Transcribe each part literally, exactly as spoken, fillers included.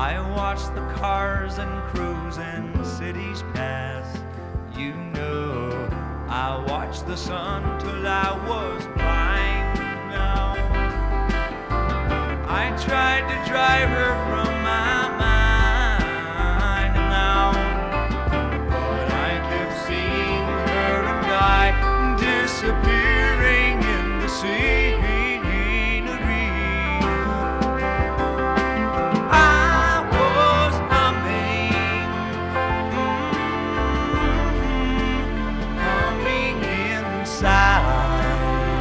I watched the cars and cruising cities pass. You know, I watched the sun till I was blind. Now, I tried to drive her from my mind now, but I kept seeing her and I disappearing in the scenery. I was humming, mm, humming inside,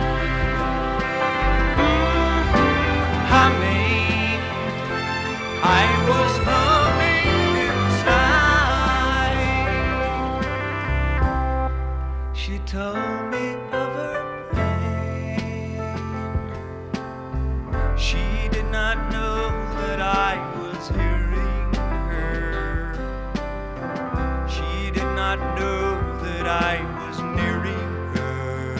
mm, humming. I was humming inside. She told me of her pain. She did not know that I was hearing her. She did not know that I was nearing her.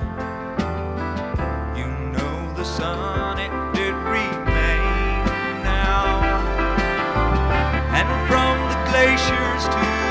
You know the sun, it did remain now, and from the glaciers to